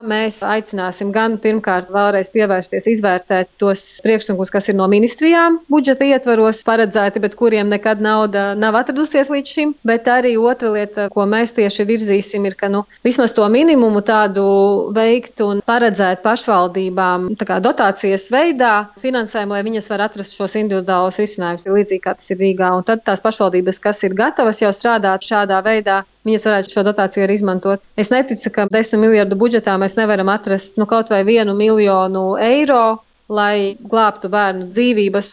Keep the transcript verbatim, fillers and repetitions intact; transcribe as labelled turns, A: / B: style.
A: Mēs aicināsim gan pirmkārt vēlreiz pievērsties, izvērtēt tos priekšlikumus, kas ir no ministrijām budžeta ietvaros paredzēti, bet kuriem nekad nauda nav atradusies līdz šim. Bet arī otra lieta, ko mēs tieši virzīsim, ir, ka nu, vismaz to minimumu tādu veikt un paredzēt pašvaldībām tā kā dotācijas veidā finansējumu, lai viņas var atrast šos individuālos risinājumus, līdzīgi kā tas ir Rīgā. Un tad tās pašvaldības, kas ir gatavas jau strādāt šādā veidā, viņas varētu šo dotāciju arī izmantot. Es neticu, ka desmit miljardu budžetā mēs nevaram atrast nu, kaut vai vienu miljonu eiro, lai glābtu bērnu dzīvības.